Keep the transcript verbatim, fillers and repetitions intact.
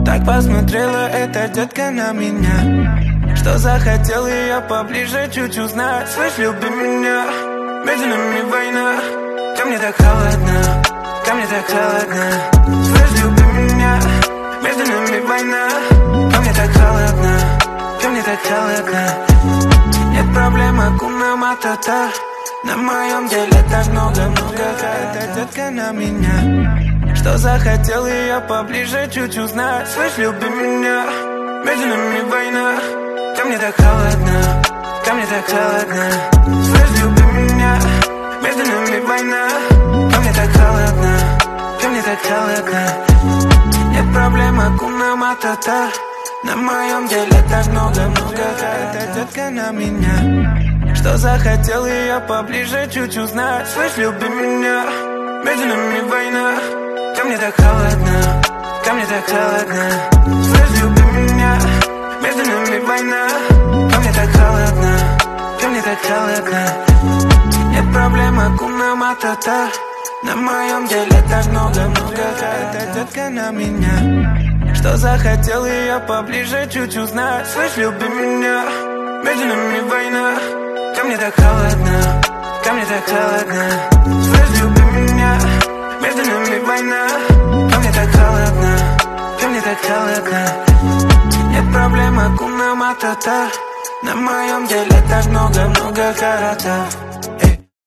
Так посмотрела эта детка на меня, что захотел ее поближе чуть узнать. Слышь, люби меня, между нами война. Ко мне так холодно, ко мне так холодно. Слышь, люби меня, между нами война. Ко мне так холодно, ко мне так холодно. Нет проблем, акуна матата. На моем деле так много-много. Эта детка на меня, что захотел ее поближе чуть узнать. Слышь, люби меня, между нами война. Ко мне так холодно, ко мне так холодно. Слышь, люби меня, между нами война. Ко мне так холодно, ко мне так холодно. Нет проблем, акуна матата. На моем деле так много-много. Эта детка на меня, что захотел ее поближе чуть узнать. Слышь, люби меня, между нами война. Ко мне так холодно, ко мне так холодно. Слышь, люби меня, между нами война. Ко мне так холодно, ко мне так холодно. Нет проблем, акуна матата. На моем деле так много-много. Эта детка на меня, что захотел ее поближе чуть узнать. Слышь, люби меня, между нами война. Ко мне так холодно, ко мне так холодно. Слышь, люби меня, между нами война. Ко мне так холодно, ко мне так холодно. Нет проблем, акуна матата. На моем деле так много-много карата.